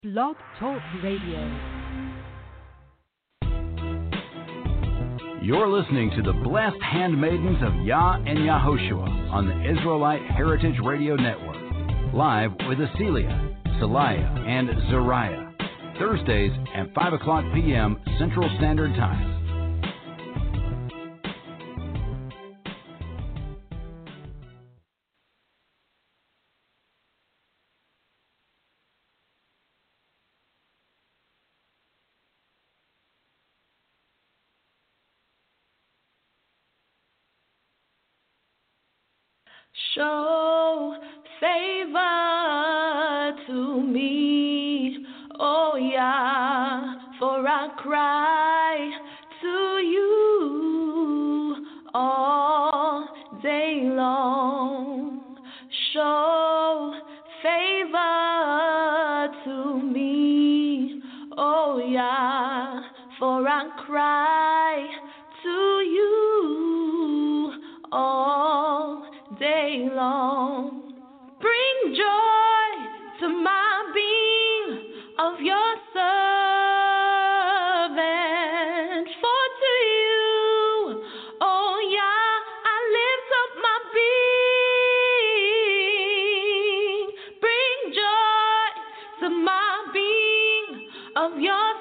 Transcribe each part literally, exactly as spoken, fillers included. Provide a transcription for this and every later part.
Blog Talk Radio. You're listening to the Blessed Handmaidens of Yah and Yahoshua on the Israelite Heritage Radio Network. Live with Acelia, Salaya, and Zariah. Thursdays at five o'clock p.m. Central Standard Time. Show favor to me, oh yeah, for I cry to you all day long. Show favor to me, oh yeah, for I cry to you all day long. Bring joy to my being of your servant. For to you, oh yeah, I lift up my being. Bring joy to my being of your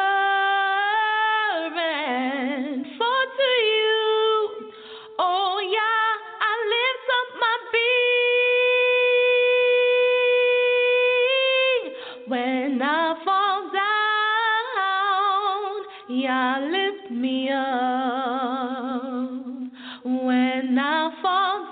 servant. For to you, oh yeah, when I fall down, Yah lift me up. When I fall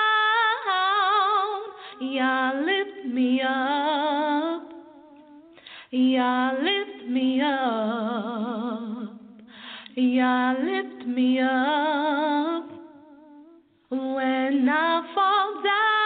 down, Yah lift me up. Yah lift me up. Yah lift me up. When I fall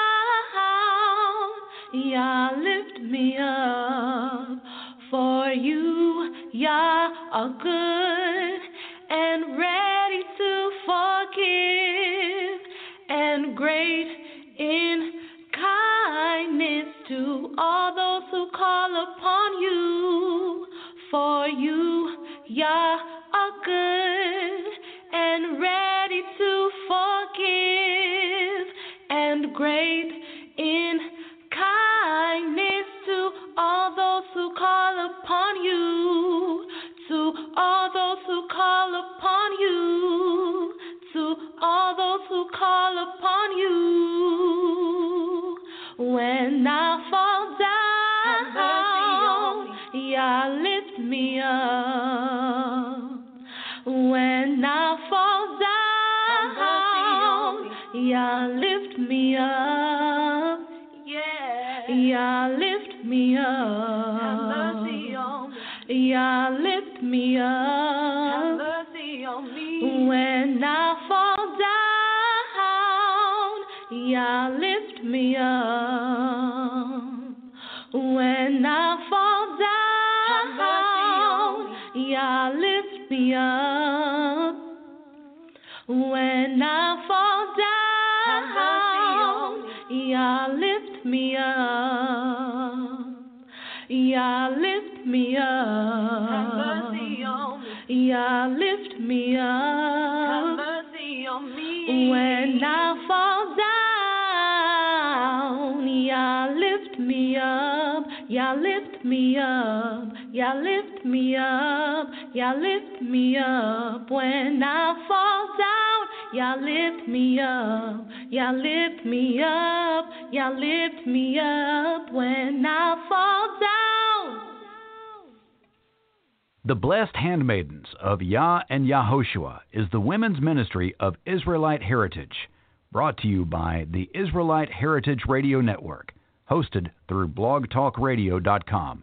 down, Yah lift me up. For you, Yah, are good and ready to forgive, and great in kindness to all those who call upon you. For you, Yah, are good and ready to forgive, and great in kindness to all those who call upon you, to all those who call upon you, to all those who call upon you. When I fall down, Yah lift me up. When I fall down, Yah lift me up. Yah lift me up. Have mercy on me. Yah lift me up. Have mercy on me. When I fall down, Yah lift me up. When I fall down, Yah lift me up. When I fall down, Yah lift me up. Yah lift me up. Have mercy on me. Yah lift me up. Have mercy on me. When I fall down, Yah lift me up. Yah lift me up. Yah lift me up. Yah lift me up. When I fall down, Yah lift me up. Yah lift me up. Yah lift me up. When I fall down. The Blessed Handmaidens of Yah and Yahoshua is the women's ministry of Israelite Heritage, brought to you by the Israelite Heritage Radio Network, hosted through blog talk radio dot com.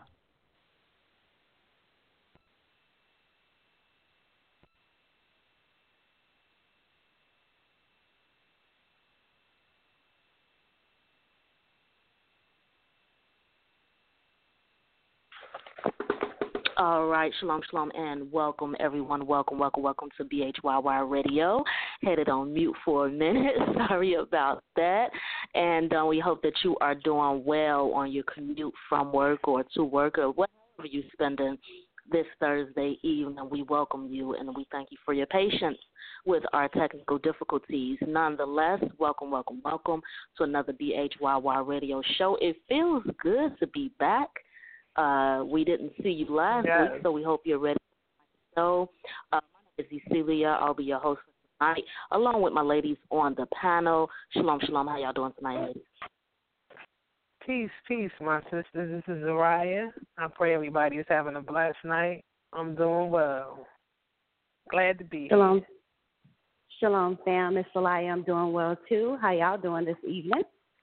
All right, shalom, shalom, and welcome, everyone. Welcome, welcome, welcome to B H Y Y Radio. Headed on mute for a minute. Sorry about that. And uh, we hope that you are doing well on your commute from work or to work or whatever however you're spending this Thursday evening. We welcome you and we thank you for your patience with our technical difficulties. Nonetheless, welcome, welcome, welcome to another B H Y Y radio show. It feels good to be back. Uh, we didn't see you last yes. week, so we hope you're ready. So, uh, my name is Cecilia. I'll be your host for tonight, along with my ladies on the panel. Shalom, shalom. How y'all doing tonight, ladies? Peace, peace, my sisters. This is Zariah. I pray everybody is having a blessed night. I'm doing well. Glad to be here. Shalom. Shalom, fam. It's Zariah. I'm doing well, too. How y'all doing this evening?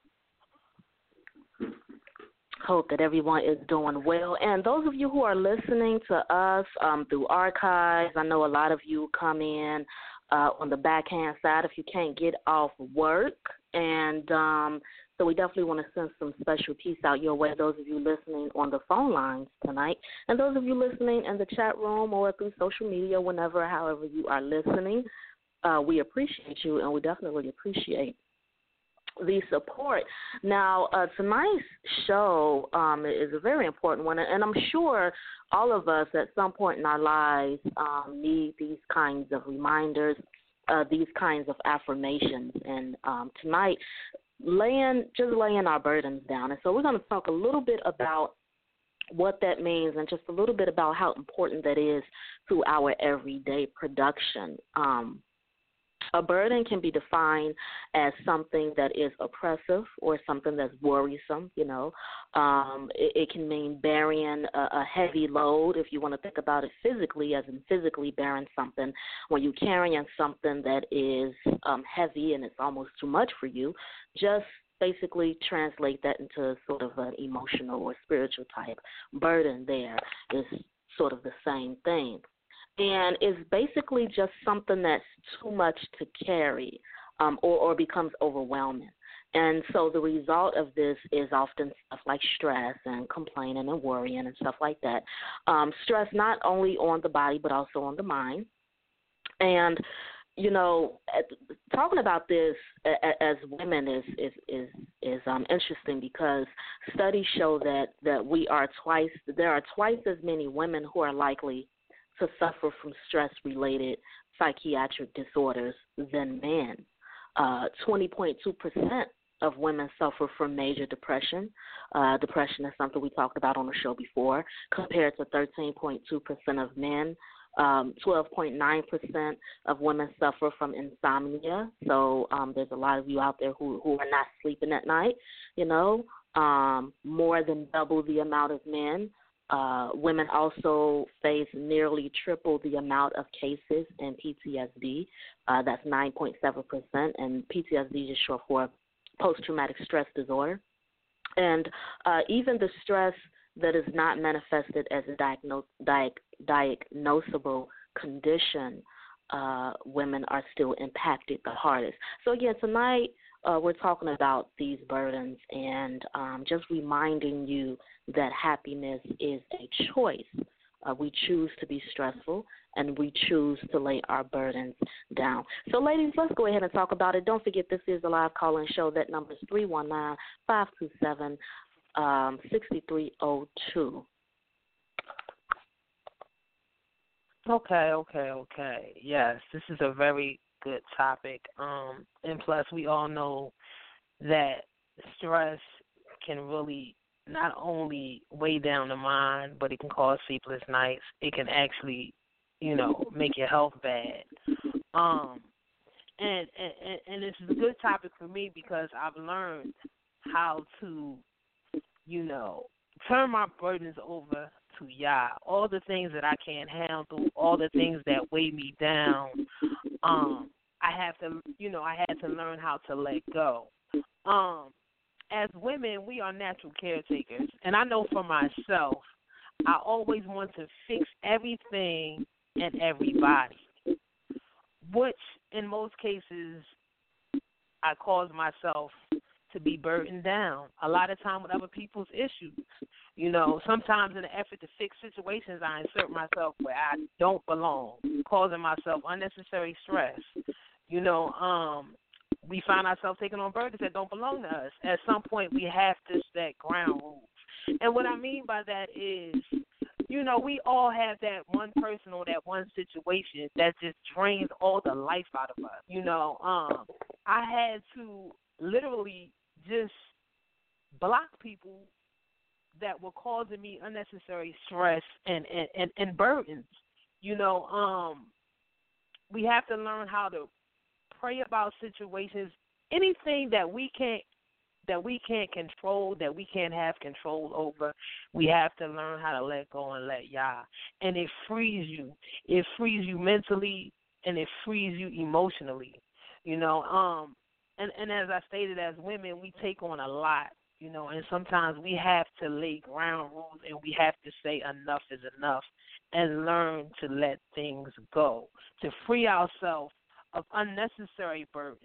Hope that everyone is doing well. And those of you who are listening to us um, through archives, I know a lot of you come in uh, on the backhand side if you can't get off work. And um, so we definitely want to send some special peace out your way, those of you listening on the phone lines tonight, and those of you listening in the chat room or through social media, whenever, however you are listening. Uh, we appreciate you, and we definitely appreciate the support. Now, uh, tonight's show um, is a very important one, and I'm sure all of us at some point in our lives um, need these kinds of reminders, uh, these kinds of affirmations. And um, tonight, laying just laying our burdens down. And so we're going to talk a little bit about what that means and just a little bit about how important that is to our everyday production. Um, a burden can be defined as something that is oppressive or something that's worrisome, you know. Um, it, it can mean bearing a, a heavy load, if you want to think about it physically, as in physically bearing something. When you're carrying something that is um, heavy and it's almost too much for you, just basically translate that into sort of an emotional or spiritual type burden. There is sort of the same thing. And it's basically just something that's too much to carry um, or, or becomes overwhelming. And so the result of this is often stuff like stress and complaining and worrying and stuff like that. Um, stress not only on the body but also on the mind. And, you know, talking about this as women is is is, is um, interesting because studies show that, that we are twice there are twice as many women who are likely to suffer from stress-related psychiatric disorders than men. Uh, twenty point two percent of women suffer from major depression. Uh, depression is something we talked about on the show before, compared to thirteen point two percent of men. Um, twelve point nine percent of women suffer from insomnia. So um, there's a lot of you out there who, who are not sleeping at night, you know, um, more than double the amount of men. Uh, women also face nearly triple the amount of cases in P T S D. Uh, that's nine point seven percent, and P T S D is short for post-traumatic stress disorder. And uh, even the stress that is not manifested as a diagnos- diag- diagnosable condition, uh, women are still impacted the hardest. So, again, tonight uh, we're talking about these burdens and um, just reminding you that happiness is a choice. Uh, we choose to be stressful, and we choose to lay our burdens down. So, ladies, let's go ahead and talk about it. Don't forget, this is a live call-in show. That number is three one nine, five two seven, six three zero two. Okay, okay, okay. Yes, this is a very good topic. Um, and plus, we all know that stress can really not only weigh down the mind, but it can cause sleepless nights. It can actually, you know, make your health bad. Um, and, and, and this is a good topic for me because I've learned how to, you know, turn my burdens over to Yah. All the things that I can't handle, all the things that weigh me down, um, I have to, you know, I had to learn how to let go. Um, as women, we are natural caretakers, and I know for myself, I always want to fix everything and everybody, which in most cases I cause myself to be burdened down a lot of time with other people's issues. You know, sometimes in an effort to fix situations, I insert myself where I don't belong, causing myself unnecessary stress. You know, um, we find ourselves taking on burdens that don't belong to us. At some point, we have to set ground rules. And what I mean by that is you know, we all have that one person or that one situation that just drains all the life out of us. You know, um, I had to literally just block people that were causing me unnecessary stress and, and, and, and burdens. You know, um, we have to learn how to pray about situations, anything that we can't that we can't control, that we can't have control over. We have to learn how to let go and let Yah. And it frees you. It frees you mentally and it frees you emotionally. You know, um, and, and as I stated, as women, we take on a lot, you know, and sometimes we have to lay ground rules and we have to say enough is enough and learn to let things go, to free ourselves of unnecessary burdens.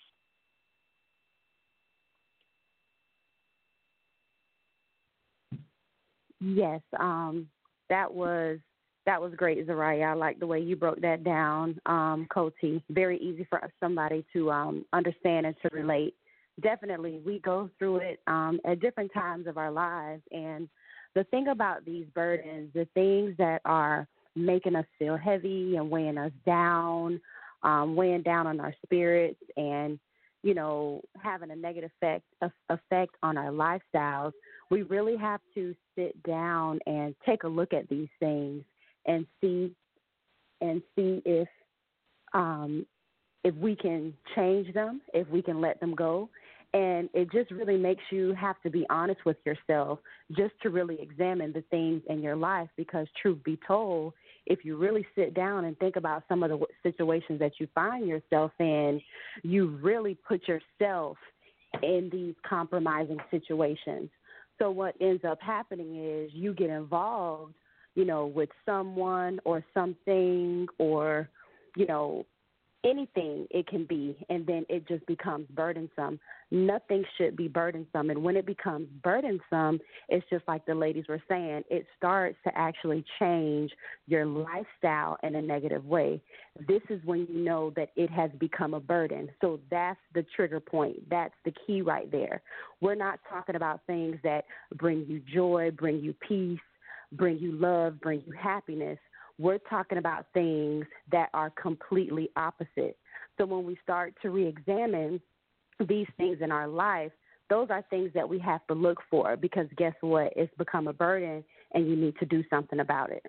Yes, um, that was that was great, Zariah. I like the way you broke that down, um, Koti. Very easy for somebody to um, understand and to relate. Definitely, we go through it um, at different times of our lives, and the thing about these burdens, the things that are making us feel heavy and weighing us down, um, weighing down on our spirits, and you know, having a negative effect effect on our lifestyles. We really have to sit down and take a look at these things and see and see if um, if we can change them, if we can let them go. And it just really makes you have to be honest with yourself just to really examine the things in your life, because truth be told, if you really sit down and think about some of the situations that you find yourself in, you really put yourself in these compromising situations. So what ends up happening is you get involved, you know, with someone or something or, you know, anything it can be, and then it just becomes burdensome. Nothing should be burdensome. And when it becomes burdensome, it's just like the ladies were saying, it starts to actually change your lifestyle in a negative way. This is when you know that it has become a burden. So that's the trigger point. That's the key right there. We're not talking about things that bring you joy, bring you peace, bring you love, bring you happiness. We're talking about things that are completely opposite. So when we start to reexamine these things in our life, those are things that we have to look for, because guess what? It's become a burden and you need to do something about it.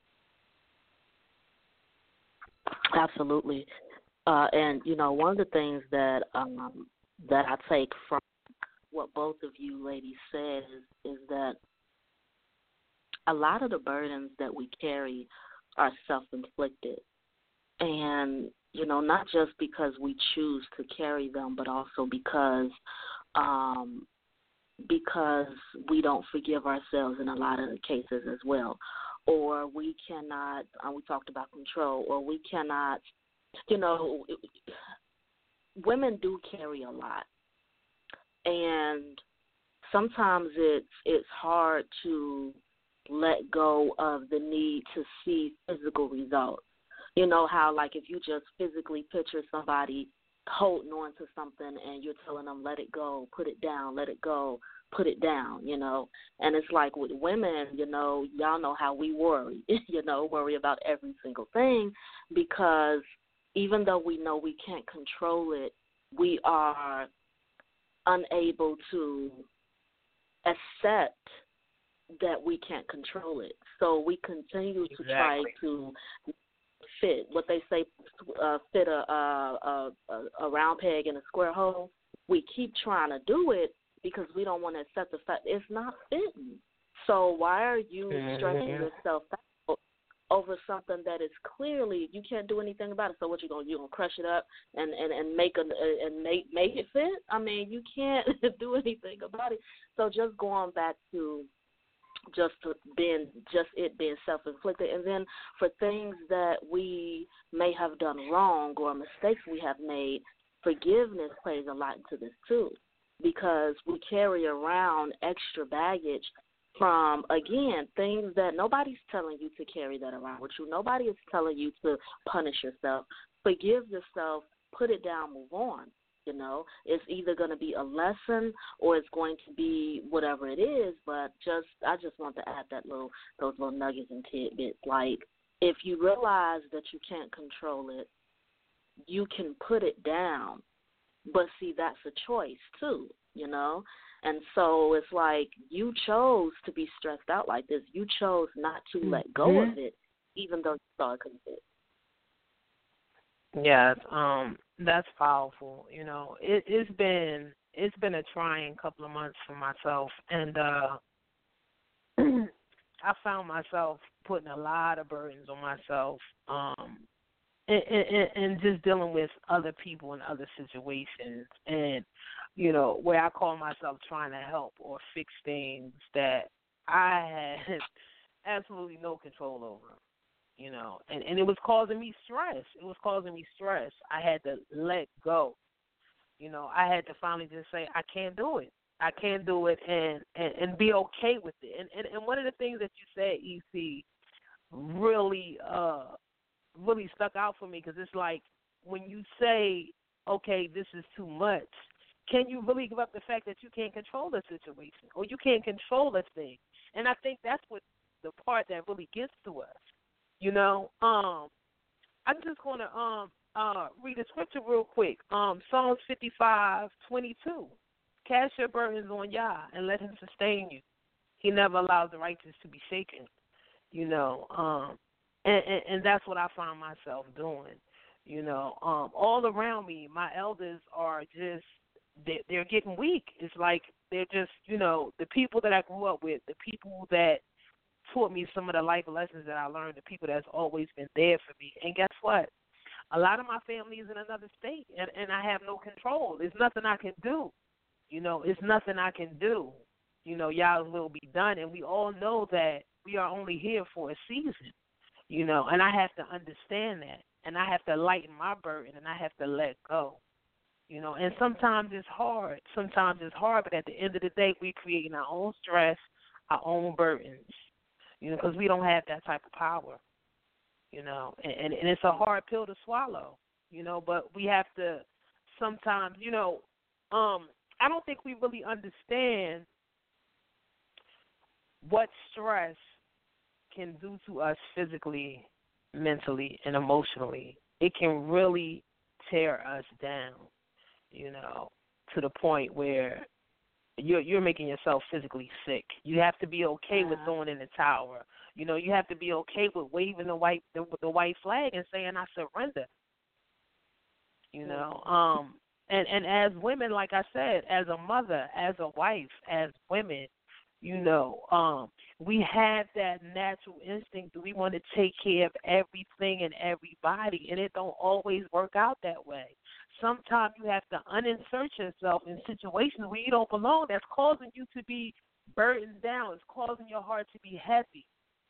Absolutely. Uh, and, you know, one of the things that um, that I take from what both of you ladies said is, is that a lot of the burdens that we carry are self-inflicted. And, you know, not just because we choose to carry them, but also because um, because we don't forgive ourselves in a lot of the cases as well. Or we cannot, uh, we talked about control, or we cannot, you know, women do carry a lot. And sometimes it's it's hard to let go of the need to see physical results. You know how, like, if you just physically picture somebody holding on to something and you're telling them, let it go, put it down, let it go, put it down, you know. And it's like with women, you know, y'all know how we worry, you know, worry about every single thing, because even though we know we can't control it, we are unable to accept that we can't control it. So we continue to exactly. try to fit what they say, uh, fit a, a, a, a round peg in a square hole. We keep trying to do it because we don't want to accept the fact it's not fitting. So why are you mm-hmm. stressing yourself out over something that is clearly you can't do anything about it? So what you gonna you gonna crush it up and, and, and make a, and make make it fit? I mean, you can't do anything about it. So just going back to just to being just it being self-inflicted, and then for things that we may have done wrong or mistakes we have made, forgiveness plays a lot into this too, because we carry around extra baggage from, again, things that nobody's telling you to carry that around with you. Nobody is telling you to punish yourself. Forgive yourself, put it down, move on. You know, it's either going to be a lesson or it's going to be whatever it is. But just, I just want to add that little, those little nuggets and tidbits. Like, if you realize that you can't control it, you can put it down. But see, that's a choice too, you know. And so it's like you chose to be stressed out like this. You chose not to mm-hmm. let go of it, even though you thought it could fit. Yes, um, that's powerful. You know, it, it's been it's been a trying couple of months for myself, and uh, I found myself putting a lot of burdens on myself, um, and, and, and just dealing with other people and other situations, and you know, where I call myself trying to help or fix things that I had absolutely no control over. You know, and, and it was causing me stress. It was causing me stress. I had to let go. You know, I had to finally just say, I can't do it. I can't do it and, and, and be okay with it. And, and and one of the things that you said, E C, really, uh, really stuck out for me because it's like when you say, okay, this is too much, can you really give up the fact that you can't control the situation or you can't control a thing? And I think that's what the part that really gets to us. You know, um, I'm just going to um, uh, read a scripture real quick. Um, Psalms fifty-five twenty-two. Cast your burdens on Yah and let him sustain you. He never allows the righteous to be shaken. You know, um, and, and, and that's what I find myself doing. You know, um, all around me, my elders are just, they're, they're getting weak. It's like they're just, you know, the people that I grew up with, the people that taught me some of the life lessons that I learned, the people that's always been there for me. And guess what? A lot of my family is in another state, and, and I have no control. There's nothing I can do. You know, it's nothing I can do. You know, y'all's will be done, and we all know that we are only here for a season, you know, and I have to understand that, and I have to lighten my burden, and I have to let go. You know, and sometimes it's hard. Sometimes it's hard, but at the end of the day, we're creating our own stress, our own burdens. You know, because we don't have that type of power, you know, and, and, and it's a hard pill to swallow, you know, but we have to sometimes, you know, um, I don't think we really understand what stress can do to us physically, mentally, and emotionally. It can really tear us down, you know, to the point where You're you're making yourself physically sick. You have to be okay with throwing in the towel. You know, you have to be okay with waving the white the, the white flag and saying I surrender. You know, um, and and as women, like I said, as a mother, as a wife, as women, you know, um, we have that natural instinct that we want to take care of everything and everybody, and it don't always work out that way. Sometimes you have to uninsert yourself in situations where you don't belong. That's causing you to be burdened down. It's causing your heart to be heavy.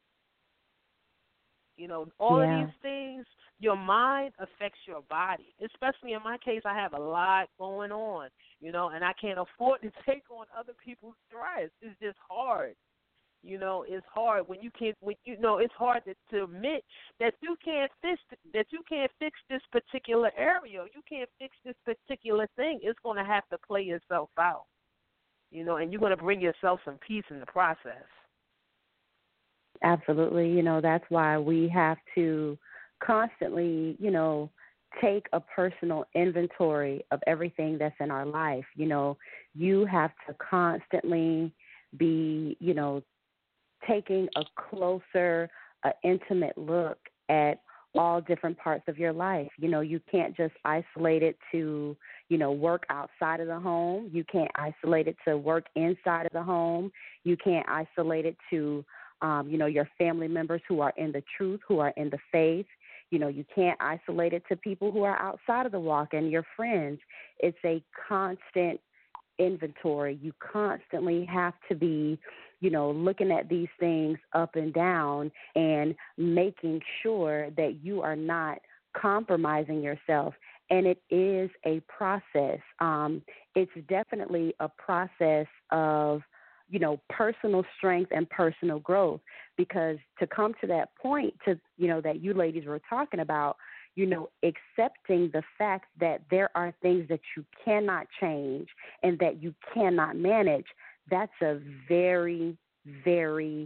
You know, all yeah. of these things, your mind affects your body. Especially in my case, I have a lot going on, you know, and I can't afford to take on other people's stress. It's just hard. You know, it's hard when you can't. When you know, it's hard to, to admit that you can't fix that you can't fix this particular area. You can't fix this particular thing. It's going to have to play itself out. You know, and you're going to bring yourself some peace in the process. Absolutely. You know, that's why we have to constantly, you know, take a personal inventory of everything that's in our life. You know, you have to constantly be, you know, taking a closer, uh, intimate look at all different parts of your life. You know, you can't just isolate it to, you know, work outside of the home. You can't isolate it to work inside of the home. You can't isolate it to, um, you know, your family members who are in the truth, who are in the faith. You know, you can't isolate it to people who are outside of the walk and your friends. It's a constant inventory. You constantly have to be, you know, looking at these things up and down and making sure that you are not compromising yourself. And it is a process. Um, it's definitely a process of, you know, personal strength and personal growth, because to come to that point to, you know, that you ladies were talking about, you know, accepting the fact that there are things that you cannot change and that you cannot manage, that's a very, very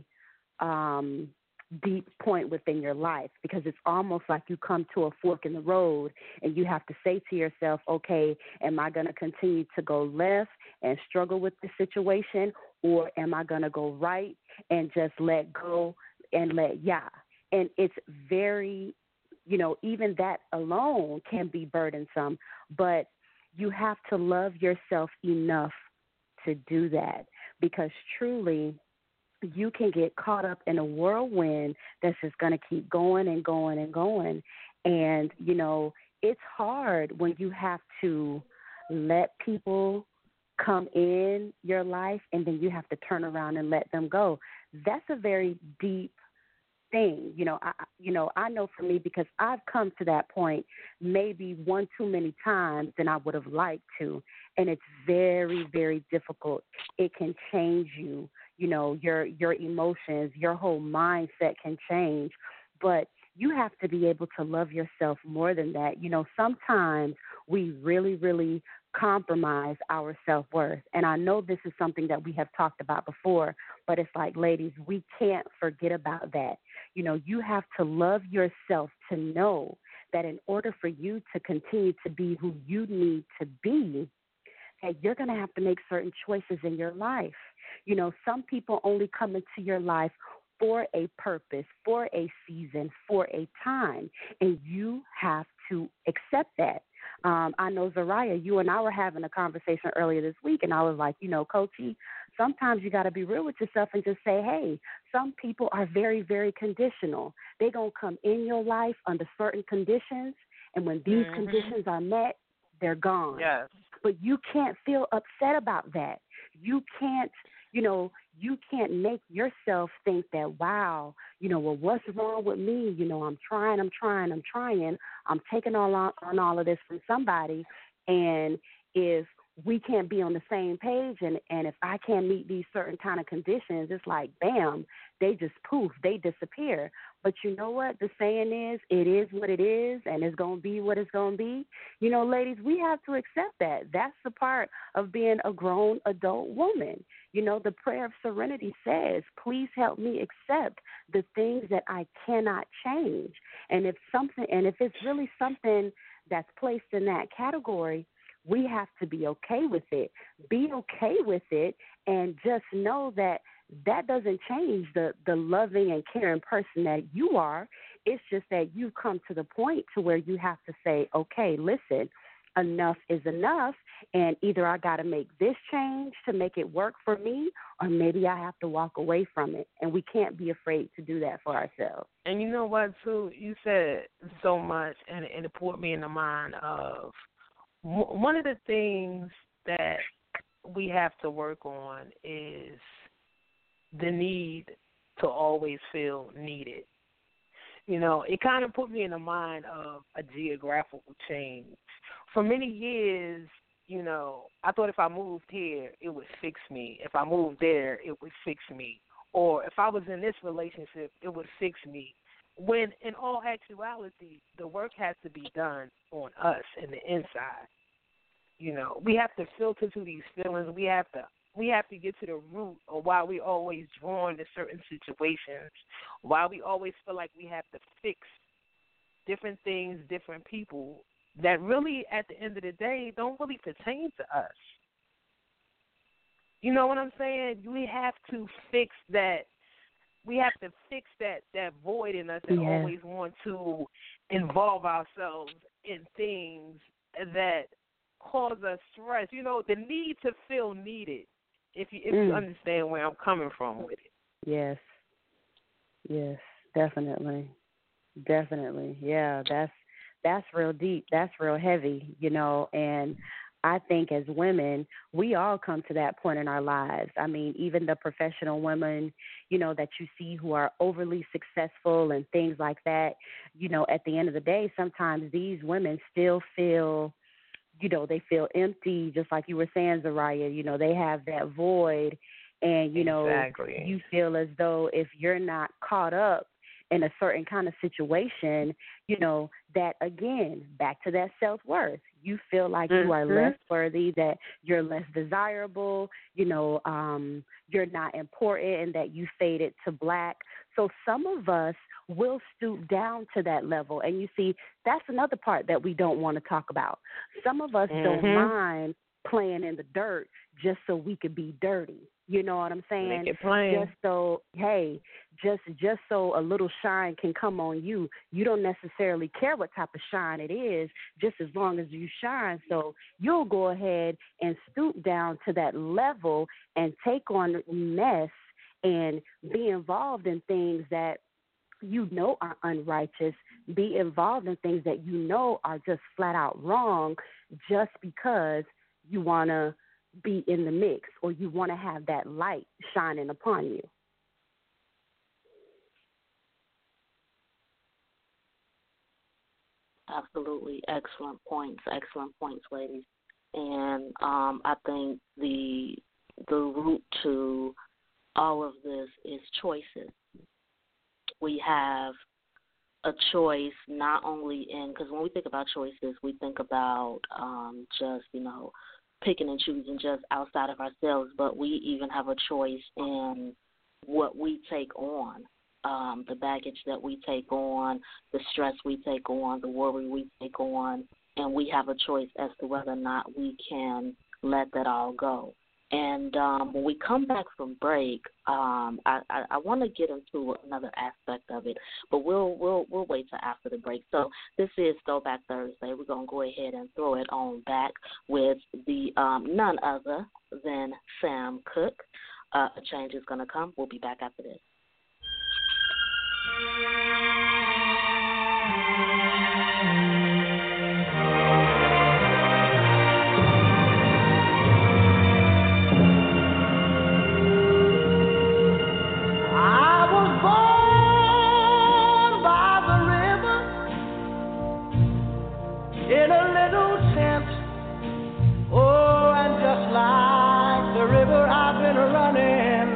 um, deep point within your life, because it's almost like you come to a fork in the road and you have to say to yourself, okay, am I going to continue to go left and struggle with the situation, or am I going to go right and just let go and let yeah? And it's very, you know, even that alone can be burdensome, but you have to love yourself enough to do that, because truly you can get caught up in a whirlwind that's just going to keep going and going and going. And, you know, it's hard when you have to let people come in your life and then you have to turn around and let them go. That's a very deep thing. You know, I, you know, I know for me, because I've come to that point maybe one too many times than I would have liked to. And it's very, very difficult. It can change you. You know, your your emotions, your whole mindset can change. But you have to be able to love yourself more than that. You know, sometimes we really, really compromise our self-worth. And I know this is something that we have talked about before, but it's like, ladies, we can't forget about that. You know, you have to love yourself to know that in order for you to continue to be who you need to be, that you're going to have to make certain choices in your life. You know, some people only come into your life for a purpose, for a season, for a time, and you have to accept that. Um, I know, Zariah, you and I were having a conversation earlier this week, and I was like, you know, Coachy, sometimes you got to be real with yourself and just say, hey, some people are very, very conditional. They're going to come in your life under certain conditions, and when these mm-hmm. conditions are met, they're gone. Yes. But you can't feel upset about that. You can't, you know, you can't make yourself think that, wow, you know, well, what's wrong with me? You know, I'm trying, I'm trying, I'm trying. I'm taking all on, on all of this from somebody. And if we can't be on the same page, and, and if I can't meet these certain kind of conditions, it's like, bam, they just poof, they disappear. But you know what the saying is? It is what it is, and it's going to be what it's going to be. You know, ladies, we have to accept that. That's the part of being a grown adult woman. You know, the prayer of serenity says, please help me accept the things that I cannot change. And if something, and if it's really something that's placed in that category, we have to be okay with it. Be okay with it, and just know that that doesn't change the, the loving and caring person that you are. It's just that you come to the point to where you have to say, okay, listen, enough is enough, and either I got to make this change to make it work for me, or maybe I have to walk away from it. And we can't be afraid to do that for ourselves. And you know what, too? You said so much, and, and it put me in the mind of one of the things that we have to work on is the need to always feel needed. You know, it kind of put me in the mind of a geographical change. For many years, you know, I thought if I moved here, it would fix me. If I moved there, it would fix me. Or if I was in this relationship, it would fix me. When in all actuality, the work has to be done on us in the inside. You know, we have to filter through these feelings. We have to we have to get to the root of why we always drawn to certain situations, why we always feel like we have to fix different things, different people that really, at the end of the day, don't really pertain to us. You know what I'm saying? We have to fix that. We have to fix that, that void in us that yeah. always want to involve ourselves in things that cause us stress. You know, the need to feel needed, if you if mm. you understand where I'm coming from with it. Yes. Yes, definitely. Definitely. Yeah, that's that's real deep. That's real heavy, you know, and I think as women, we all come to that point in our lives. I mean, even the professional women, you know, that you see who are overly successful and things like that, you know, at the end of the day, sometimes these women still feel, you know, they feel empty, just like you were saying, Zariah. You know, they have that void, and, you know, exactly. you feel as though if you're not caught up in a certain kind of situation, you know, that again, back to that self-worth. You feel like mm-hmm. you are less worthy, that you're less desirable, you know, um, you're not important, and that you faded to black. So some of us will stoop down to that level. And you see, that's another part that we don't want to talk about. Some of us mm-hmm. don't mind playing in the dirt just so we could be dirty. You know what I'm saying? Make it plain. Just so, hey, just just so a little shine can come on you. You don't necessarily care what type of shine it is, just as long as you shine. So you'll go ahead and stoop down to that level and take on mess and be involved in things that you know are unrighteous, be involved in things that you know are just flat out wrong, just because you want to be in the mix, or you want to have that light shining upon you. Absolutely. Excellent points. Excellent points, ladies. And um, I think the the root to all of this is choices. We have a choice not only in, because when we think about choices, we think about um, just, you know, picking and choosing just outside of ourselves, but we even have a choice in what we take on, um, the baggage that we take on, the stress we take on, the worry we take on, and we have a choice as to whether or not we can let that all go. And um, when we come back from break, um, I, I, I want to get into another aspect of it, but we'll we'll we'll wait till after the break. So this is Throwback Thursday. We're gonna go ahead and throw it on back with the um, none other than Sam Cooke. Uh, a change is gonna come. We'll be back after this. In a little tent, oh, and just like the river, I've been running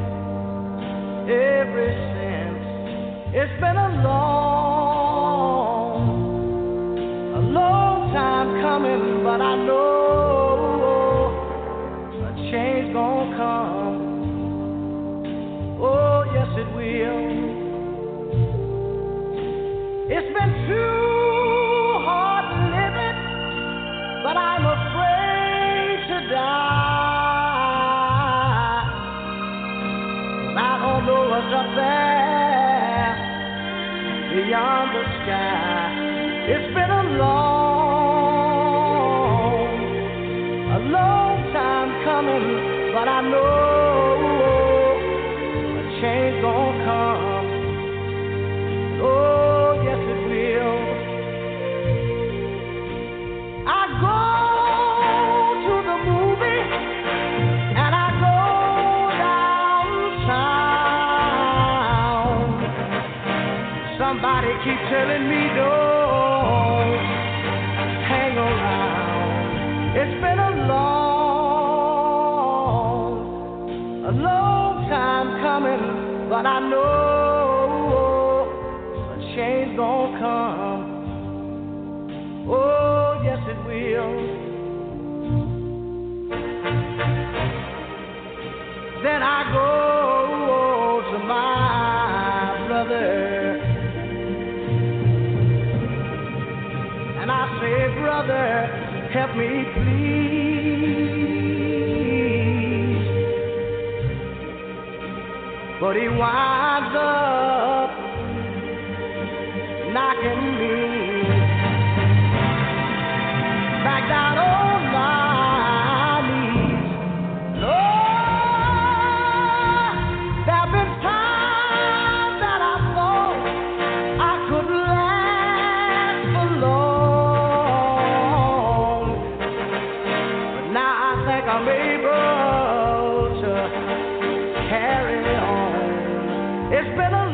ever since. It's been a long, a long time coming, but I know a change gonna come. Oh, yes, it will. It's been too but I'm afraid to die. I don't know what's up there beyond the sky. It's been a long, a long time coming, but I know a change gonna come. Oh, yes it will. Somebody keep telling me don't hang around. It's been a long, a long time coming, but I know a change gonna come. Oh, yes it will. Then I go to my brother. I say, brother, help me please. But he winds up knocking me back down on my knees. Lord, there have been times that I thought I could last for long. I'm able to carry on. It's been a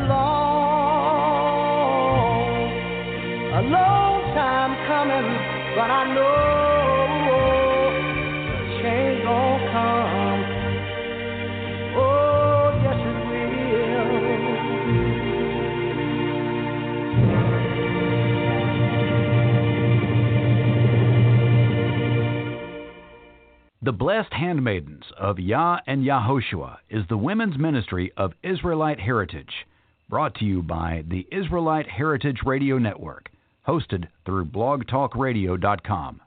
long, a long time coming, but I know a change gonna come. Oh, yes it will. Blessed Handmaidens of Yah and Yahoshua is the women's ministry of Israelite Heritage, brought to you by the Israelite Heritage Radio Network, hosted through blog talk radio dot com.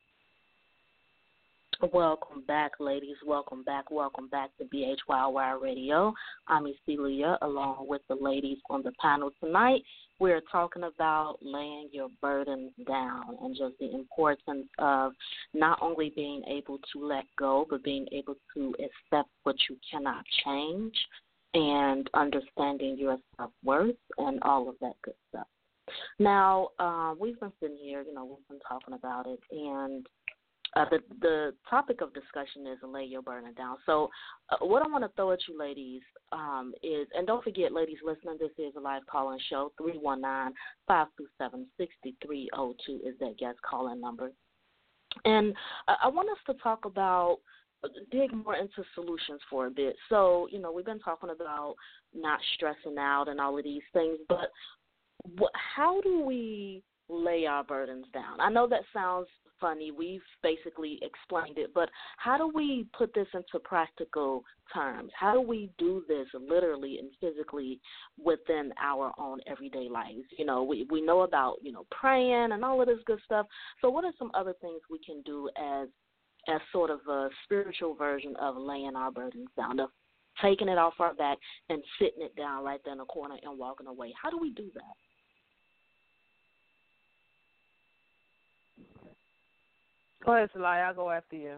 Welcome back, ladies. Welcome back. Welcome back to B H Y Y Radio. I'm Celia, along with the ladies on the panel tonight. We're talking about laying your burdens down and just the importance of not only being able to let go, but being able to accept what you cannot change and understanding your self-worth and all of that good stuff. Now, uh, we've been sitting here, you know, we've been talking about it, and Uh, the the topic of discussion is lay your burden down. So uh, what I want to throw at you ladies um, is, and don't forget, ladies listening, this is a live call-in show. three one nine, five two seven, six three zero two is that guest call-in number. And uh, I want us to talk about, dig more into solutions for a bit. So, you know, we've been talking about not stressing out and all of these things, but what, how do we lay our burdens down? I know that sounds funny. We've basically explained it, but how do we put this into practical terms? How do we do this literally and physically within our own everyday lives? You know, we, we know about, you know, praying and all of this good stuff. So what are some other things we can do as as sort of a spiritual version of laying our burdens down, of taking it off our back and sitting it down right there in the corner and walking away? How do we do that? Go ahead, Salai. I'll go after you.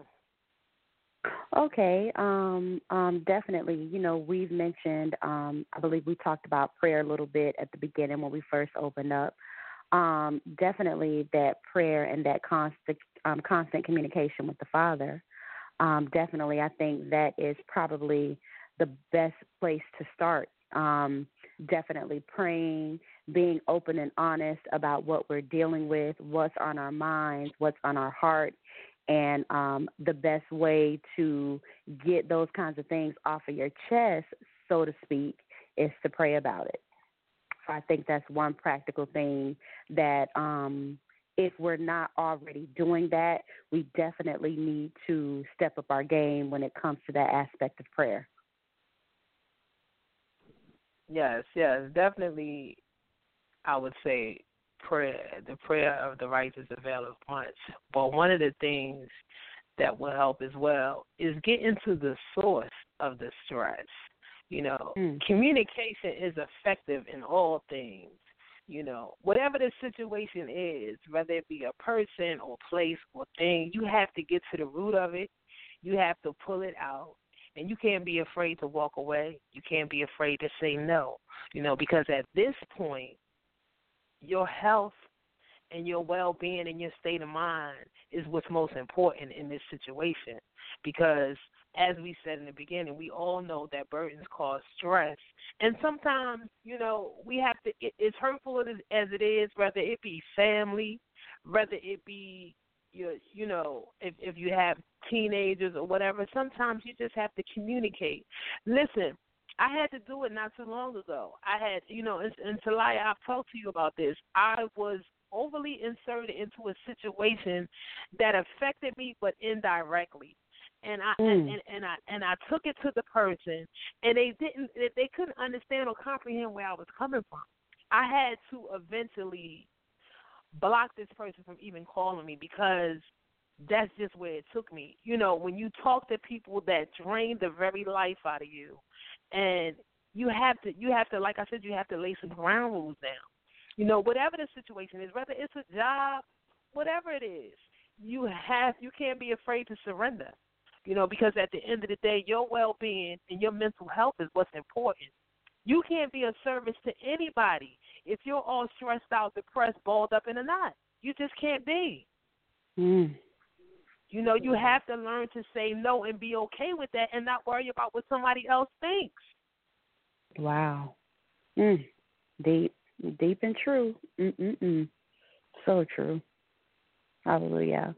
Okay, um, um, definitely. You know, we've mentioned, um, I believe we talked about prayer a little bit at the beginning when we first opened up. Um, definitely that prayer and that constant, um, constant communication with the Father. Um, definitely, I think that is probably the best place to start. Um, definitely praying, being open and honest about what we're dealing with, what's on our minds, what's on our heart, and um, the best way to get those kinds of things off of your chest, so to speak, is to pray about it. So I think that's one practical thing that um, if we're not already doing that, we definitely need to step up our game when it comes to that aspect of prayer. Yes, yes, definitely. I would say prayer, the prayer of the righteous availeth much. But one of the things that will help as well is get into the source of the stress. You know, mm. communication is effective in all things. You know, whatever the situation is, whether it be a person or place or thing, you have to get to the root of it. You have to pull it out. And you can't be afraid to walk away. You can't be afraid to say no, you know, because at this point, your health and your well-being and your state of mind is what's most important in this situation. Because as we said in the beginning, we all know that burdens cause stress. And sometimes, you know, we have to, it, it's hurtful as it is, whether it be family, whether it be, you, you know, if, if you have teenagers or whatever, sometimes you just have to communicate. Listen, I had to do it not too long ago. I had, you know, and, and Talaya, I've talked to you about this. I was overly inserted into a situation that affected me, but indirectly. And I mm. and, and, and I and I took it to the person, and they didn't, they couldn't understand or comprehend where I was coming from. I had to eventually block this person from even calling me because that's just where it took me. You know, when you talk to people that drain the very life out of you, and you have to, you have to, like I said, you have to lay some ground rules down. You know, whatever the situation is, whether it's a job, whatever it is, you have, you can't be afraid to surrender. You know, because at the end of the day, your well-being and your mental health is what's important. You can't be of service to anybody if you're all stressed out, depressed, balled up in a knot. You just can't be. Mm. You know, you have to learn to say no and be okay with that and not worry about what somebody else thinks. Wow. Mm. Deep, deep and true. Mm-mm-mm. So true. Hallelujah.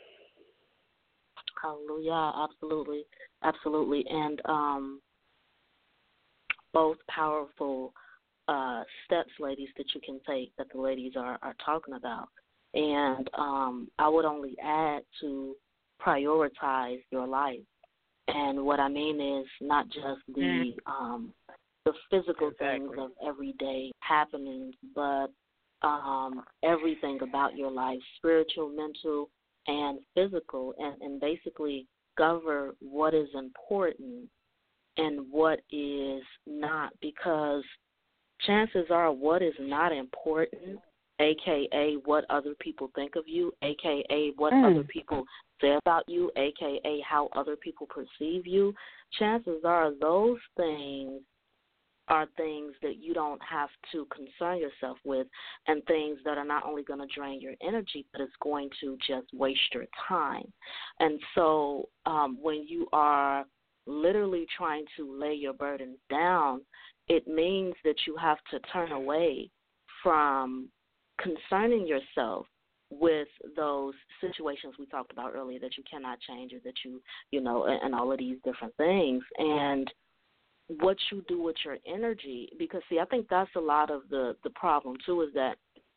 Hallelujah. Absolutely. Absolutely. And um, both powerful uh, steps, ladies, that you can take that the ladies are, are talking about. And um, I would only add to prioritize your life. And what I mean is not just the um, the physical exactly. things of everyday happenings, but um, everything about your life, spiritual, mental, and physical, and, and basically govern what is important and what is not, because chances are what is not important, a k a what other people think of you, a k a what mm. other people say about you, a k a how other people perceive you, chances are those things are things that you don't have to concern yourself with, and things that are not only going to drain your energy, but it's going to just waste your time. And so um, when you are literally trying to lay your burdens down, it means that you have to turn away from concerning yourself with those situations we talked about earlier that you cannot change, or that you, you know, and, and all of these different things. And what you do with your energy, because, see, I think that's a lot of the, the problem, too, is that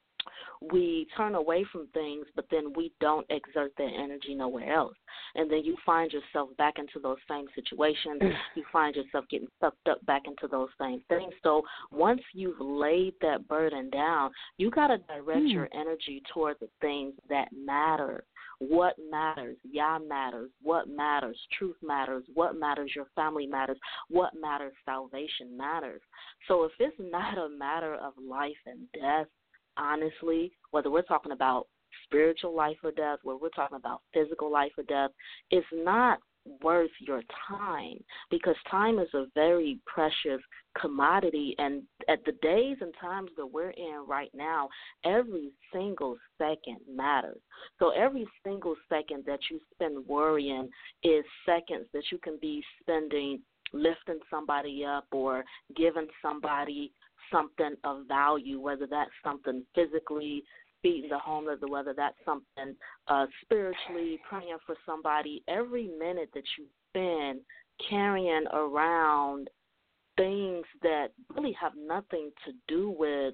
we turn away from things, but then we don't exert that energy nowhere else. And then you find yourself back into those same situations. You find yourself getting sucked up back into those same things. So once you've laid that burden down, you got to direct mm. your energy toward the things that matter. What matters? Yah matters. What matters? Truth matters. What matters? Your family matters. What matters? Salvation matters. So if it's not a matter of life and death, honestly, whether we're talking about spiritual life or death, whether we're talking about physical life or death, it's not worth your time, because time is a very precious commodity. And at the days and times that we're in right now, every single second matters. So every single second that you spend worrying is seconds that you can be spending lifting somebody up or giving somebody something of value, whether that's something physically, feeding the homeless, or whether that's something uh, spiritually, praying for somebody. Every minute that you spend carrying around things that really have nothing to do with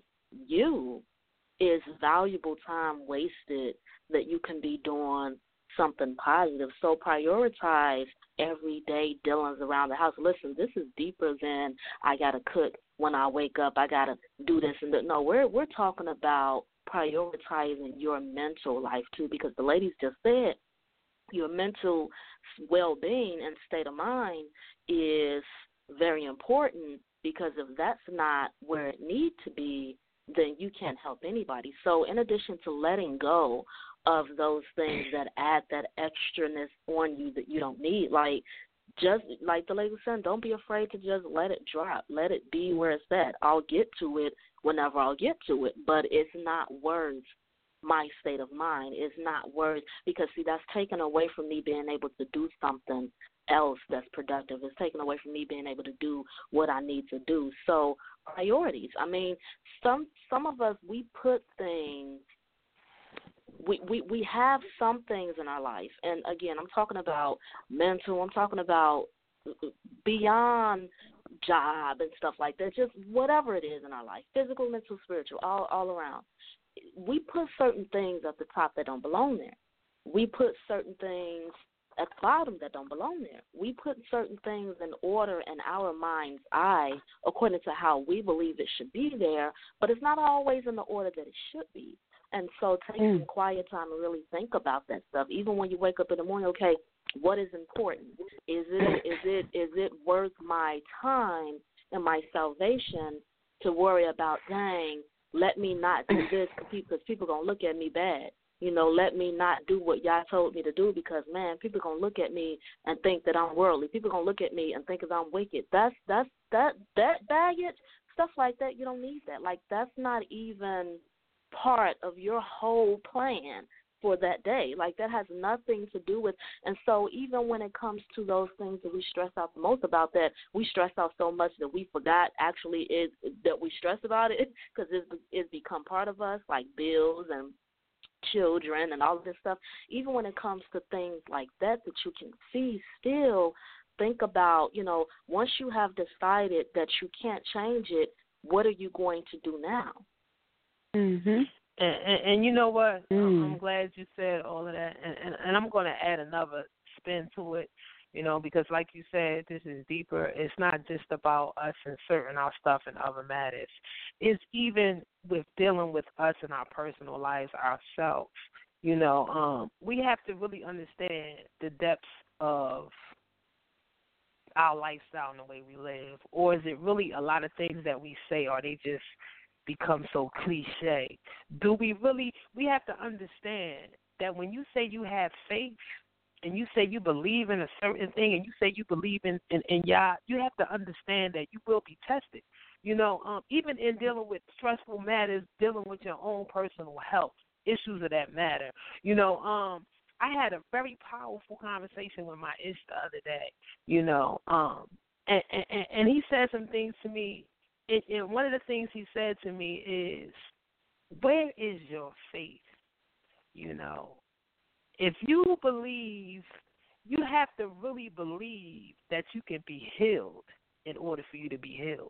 you is valuable time wasted that you can be doing something positive. So prioritize everyday dealings around the house. Listen, this is deeper than I got to cook when I wake up. I got to do this and that. No, we're we're talking about prioritizing your mental life too, because the ladies just said your mental well-being and state of mind is very important, because if that's not where it needs to be, then you can't help anybody. So in addition to letting go of those things that add that extraness on you that you don't need, like just like the lady said, don't be afraid to just let it drop. Let it be where it's at. I'll get to it whenever I'll get to it, but it's not worth my state of mind. It's not worth, because, see, that's taken away from me being able to do something else that's productive. It's taken away from me being able to do what I need to do. So priorities. I mean, some some of us, we put things, we, we, we have some things in our life, and, again, I'm talking about mental, I'm talking about beyond job and stuff like that, just whatever it is in our life, physical, mental, spiritual, all, all around. We put certain things at the top that don't belong there. We put certain things at the bottom that don't belong there. We put certain things in order in our mind's eye according to how we believe it should be there, but it's not always in the order that it should be. And so take mm. some quiet time and really think about that stuff. Even when you wake up in the morning, okay, what is important? Is it is it is it worth my time and my salvation to worry about, dang, let me not do this because people are going to look at me bad. You know, let me not do what y'all told me to do because, man, people are going to look at me and think that I'm worldly. People are going to look at me and think that I'm wicked. That's, that's, that, that baggage, stuff like that, you don't need that. Like, that's not even part of your whole plan for that day. Like, that has nothing to do with, and so even when it comes to those things that we stress out the most about, that we stress out so much that we forgot actually is that we stress about it because it's, it's become part of us, like bills and children and all of this stuff. Even when it comes to things like that that you can see, still think about, you know, once you have decided that you can't change it, what are you going to do now? Mm-hmm. And, and, and you know what? Mm. I'm glad you said all of that. And, and, and I'm going to add another spin to it, you know, because like you said, this is deeper. It's not just about us inserting our stuff in other matters. It's even with dealing with us in our personal lives ourselves. You know, um, we have to really understand the depths of our lifestyle and the way we live. Or is it really a lot of things that we say, or they just become so cliche? Do we really, we have to understand that when you say you have faith and you say you believe in a certain thing and you say you believe in, in, in Yah, you have to understand that you will be tested. You know, um, even in dealing with stressful matters, dealing with your own personal health, issues of that matter. You know, um, I had a very powerful conversation with my ish the other day, you know, um, and, and, and he said some things to me. It, and one of the things he said to me is, where is your faith? You know, if you believe, you have to really believe that you can be healed in order for you to be healed.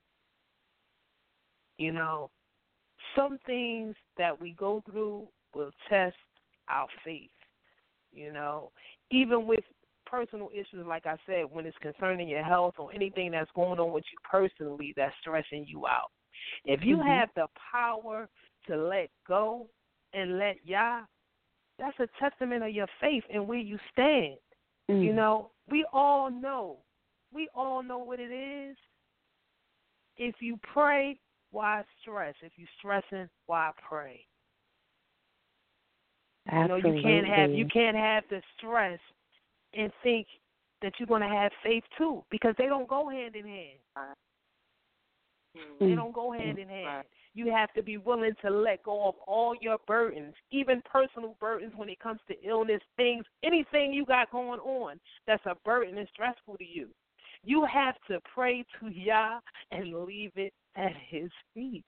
You know, some things that we go through will test our faith, you know, even with personal issues, like I said, when it's concerning your health or anything that's going on with you personally that's stressing you out. If you mm-hmm. have the power to let go and let Yah, that's a testament of your faith and where you stand. Mm-hmm. You know, we all know, we all know what it is. If you pray, why stress? If you're stressing, why pray? Absolutely. You know, you can't have you can't have the stress and think that you're going to have faith too, because they don't go hand in hand. Mm-hmm. They don't go hand in hand. You have to be willing to let go of all your burdens, even personal burdens when it comes to illness, things, anything you got going on that's a burden and stressful to you. You have to pray to Yah and leave it at His feet.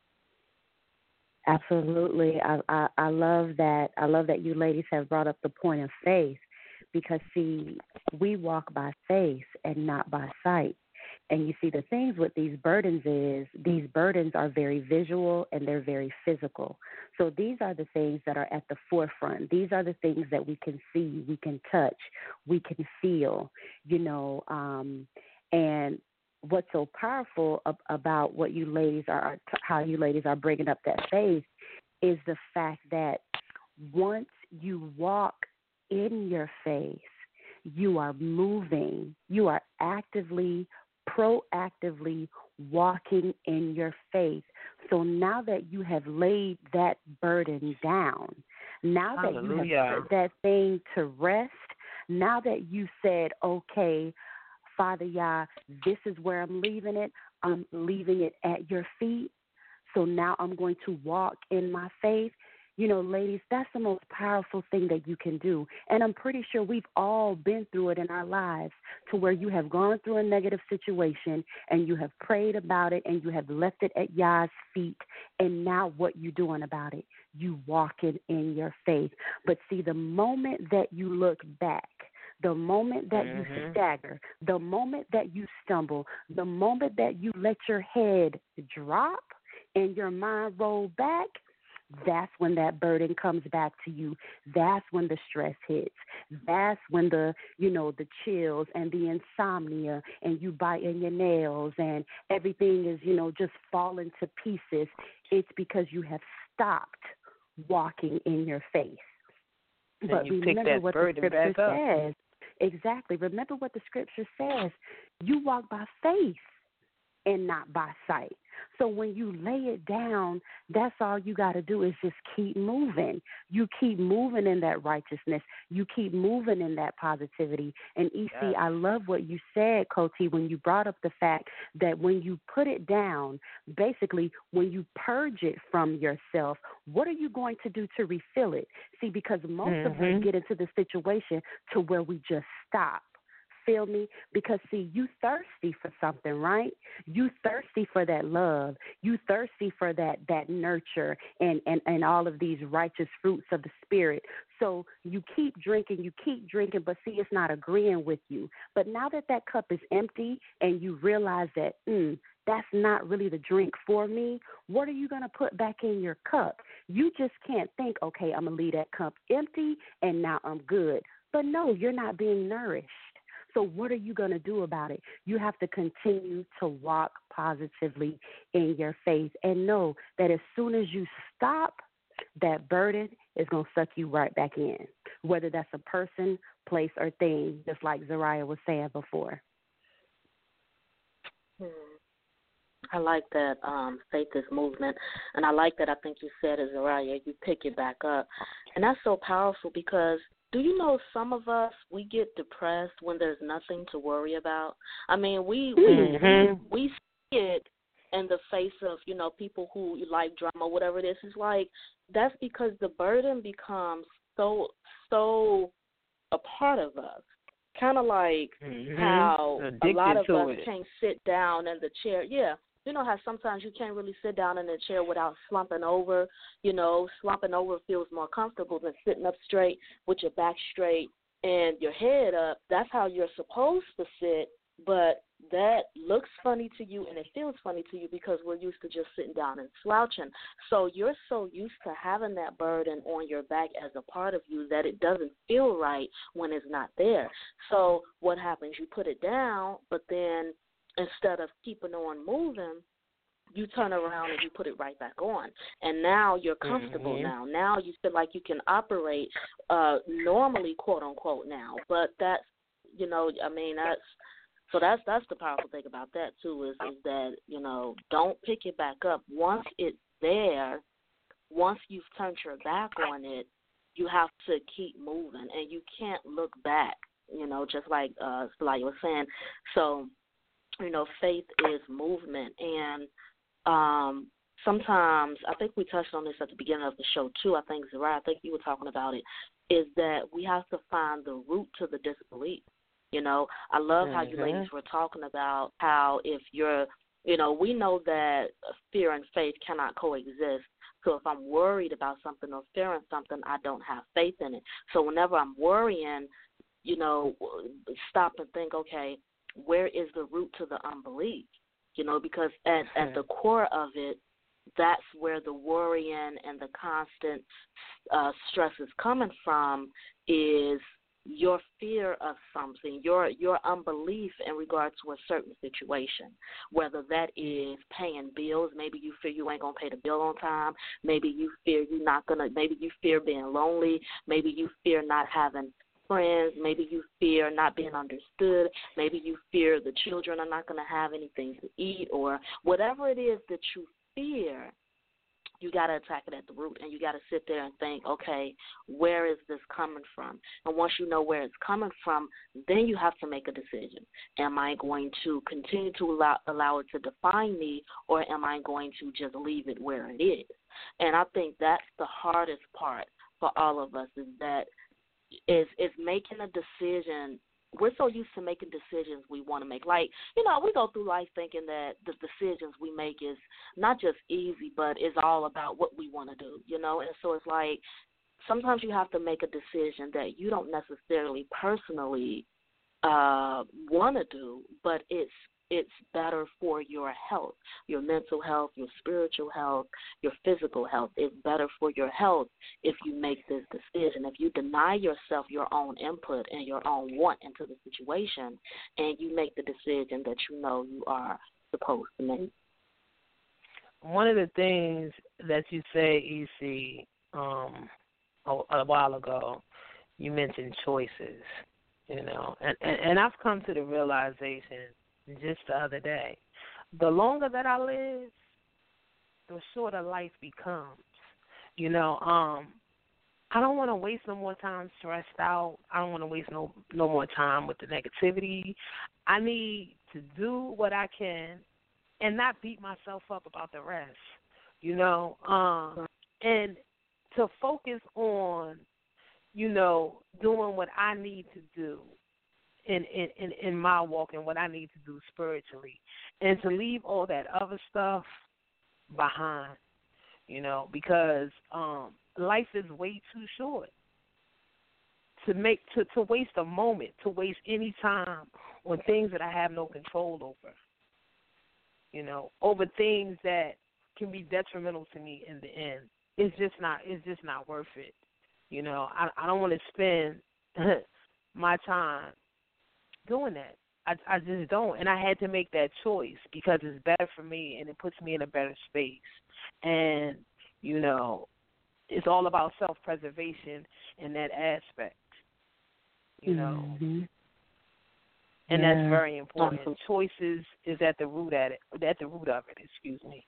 Absolutely. I, I, I love that. I love that you ladies have brought up the point of faith, because, see, we walk by faith and not by sight. And you see, the things with these burdens is these burdens are very visual and they're very physical. So these are the things that are at the forefront. These are the things that we can see, we can touch, we can feel, you know. Um, and what's so powerful ab- about what you ladies are, how you ladies are bringing up that faith, is the fact that once you walk in your faith, you are moving, you are actively, proactively walking in your faith. So now that you have laid that burden down, now that Hallelujah. you have put that thing to rest, now that you said, okay, Father Yah, this is where I'm leaving it. I'm leaving it at your feet. So now I'm going to walk in my faith. You know, ladies, that's the most powerful thing that you can do. And I'm pretty sure we've all been through it in our lives, to where you have gone through a negative situation and you have prayed about it and you have left it at Yah's feet. And now what you doing about it? You walking in your faith. But see, the moment that you look back, the moment that mm-hmm. you stagger, the moment that you stumble, the moment that you let your head drop and your mind roll back, that's when that burden comes back to you. That's when the stress hits. That's when the, you know, the chills and the insomnia, and you biting your nails and everything is, you know, just falling to pieces. It's because you have stopped walking in your faith. And but you remember pick that what the burden scripture back up. says. Exactly. Remember what the scripture says. You walk by faith and not by sight. So when you lay it down, that's all you got to do is just keep moving. You keep moving in that righteousness. You keep moving in that positivity. And E C, yes. I love what you said, Koti, when you brought up the fact that when you put it down, basically when you purge it from yourself, what are you going to do to refill it? See, because most mm-hmm. of us get into the situation to where we just stop. Feel me? Because, see, you thirsty for something, right? You thirsty for that love. You thirsty for that that nurture and, and, and all of these righteous fruits of the Spirit. So you keep drinking, you keep drinking, but see, it's not agreeing with you. But now that that cup is empty and you realize that, mm, that's not really the drink for me, what are you going to put back in your cup? You just can't think, okay, I'm going to leave that cup empty and now I'm good. But no, you're not being nourished. So what are you going to do about it? You have to continue to walk positively in your faith and know that as soon as you stop, that burden is going to suck you right back in, whether that's a person, place, or thing, just like Zariah was saying before. Hmm. I like that um, faith is movement, and I like that I think you said, as Zariah, you pick it back up. And that's so powerful because do you know some of us, we get depressed when there's nothing to worry about? I mean, we mm-hmm. we, we see it in the face of, you know, people who like drama, whatever it is. It's like that's because the burden becomes so, so a part of us. Kind of like mm-hmm. how Addicted a lot of us it. can't sit down in the chair. Yeah. You know how sometimes you can't really sit down in a chair without slumping over. You know, slumping over feels more comfortable than sitting up straight with your back straight and your head up. That's how you're supposed to sit, but that looks funny to you and it feels funny to you because we're used to just sitting down and slouching. So you're so used to having that burden on your back as a part of you that it doesn't feel right when it's not there. So what happens? You put it down, but then instead of keeping on moving, you turn around and you put it right back on. And now you're comfortable mm-hmm. now. Now you feel like you can operate uh, normally, quote, unquote, now. But that's, you know, I mean, that's, so that's that's the powerful thing about that, too, is, is that, you know, don't pick it back up. Once it's there, once you've turned your back on it, you have to keep moving, and you can't look back, you know, just like uh, Salaya was saying. So, you know, faith is movement, and um, sometimes, I think we touched on this at the beginning of the show, too. I think, Zariah, I think you were talking about it, is that we have to find the root to the disbelief. You know, I love mm-hmm. how you ladies were talking about how if you're, you know, we know that fear and faith cannot coexist. So if I'm worried about something or fearing something, I don't have faith in it. So whenever I'm worrying, you know, stop and think, okay, where is the root to the unbelief? You know, because at, at the core of it, that's where the worrying and the constant uh, stress is coming from, is your fear of something, your your unbelief in regards to a certain situation, whether that is paying bills. Maybe you fear you ain't going to pay the bill on time. Maybe you fear you're not going to, maybe you fear being lonely. Maybe you fear not having friends. Maybe you fear not being understood. Maybe you fear the children are not going to have anything to eat, or whatever it is that you fear. You got to attack it at the root, and you got to sit there and think, okay, where is this coming from? And once you know where it's coming from, then you have to make a decision. Am I going to continue to allow, allow it to define me, or am I going to just leave it where it is? And I think that's the hardest part for all of us, is that is is making a decision. We're so used to making decisions we want to make. Like, you know, we go through life thinking that the decisions we make is not just easy, but it's all about what we want to do, you know. And so it's like sometimes you have to make a decision that you don't necessarily personally uh, want to do, but it's it's better for your health, your mental health, your spiritual health, your physical health. It's better for your health if you make this decision. If you deny yourself your own input and your own want into the situation, and you make the decision that you know you are supposed to make. One of the things that you say, E C, um, a, a while ago, you mentioned choices, you know, and, and, and I've come to the realization just the other day, the longer that I live, the shorter life becomes. You know, um, I don't want to waste no more time stressed out. I don't want to waste no no more time with the negativity. I need to do what I can and not beat myself up about the rest, you know, um, and to focus on, you know, doing what I need to do in, in, in my walk and what I need to do spiritually, and to leave all that other stuff behind, you know, because um, life is way too short to make to, to waste a moment, to waste any time on things that I have no control over. you know, over things that can be detrimental to me in the end. It's just not. It's just not worth it. You know, I I don't want to spend my time doing that. I I just don't, and I had to make that choice because it's better for me and it puts me in a better space. And you know, it's all about self-preservation in that aspect. You know, mm-hmm. and yeah. that's very important. Choices is at the root at it. At the root of it. Excuse me.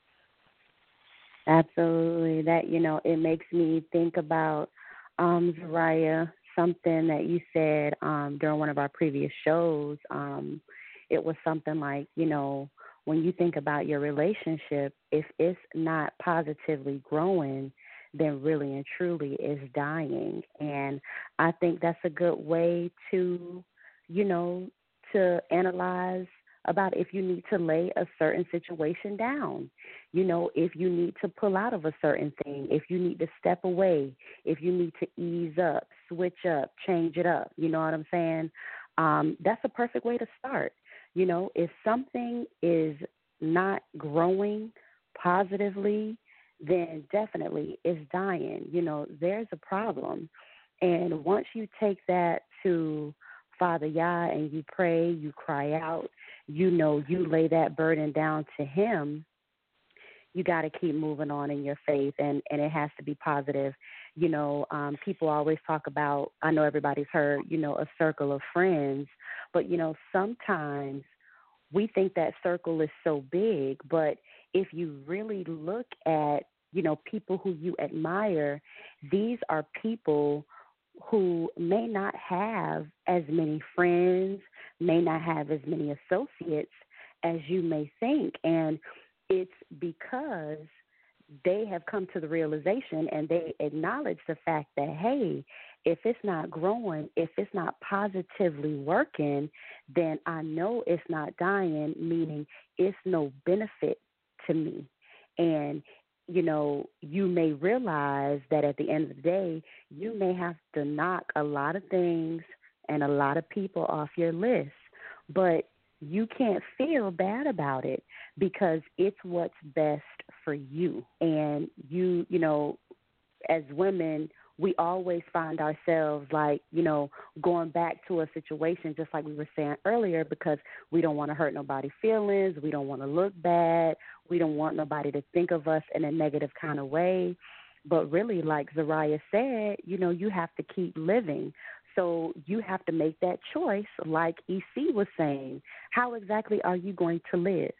Absolutely. That, you know, it makes me think about, um, Zariah, something that you said um, during one of our previous shows. Um, it was something like, you know, when you think about your relationship, if it's not positively growing, then really and truly it's dying. And I think that's a good way to, you know, to analyze about if you need to lay a certain situation down, you know, if you need to pull out of a certain thing, if you need to step away, if you need to ease up, switch up, change it up, you know what I'm saying? Um, that's a perfect way to start. You know, if something is not growing positively, then definitely it's dying. You know, there's a problem. And once you take that to Father Yah and you pray, you cry out, you know, you lay that burden down to him, you got to keep moving on in your faith, and, and it has to be positive. You know, um, people always talk about, I know everybody's heard, you know, a circle of friends, but, you know, sometimes we think that circle is so big, but if you really look at, you know, people who you admire, these are people who may not have as many friends, may not have as many associates as you may think. And it's because they have come to the realization and they acknowledge the fact that, hey, if it's not growing, if it's not positively working, then I know it's not dying, meaning it's no benefit to me. And you know, you may realize that at the end of the day, you may have to knock a lot of things and a lot of people off your list, but you can't feel bad about it because it's what's best for you. And you, you know, as women, we always find ourselves like, you know, going back to a situation just like we were saying earlier because we don't want to hurt nobody's feelings. We don't want to look bad. We don't want nobody to think of us in a negative kind of way. But really, like Zariah said, you know, you have to keep living. So you have to make that choice like E C was saying. How exactly are you going to live?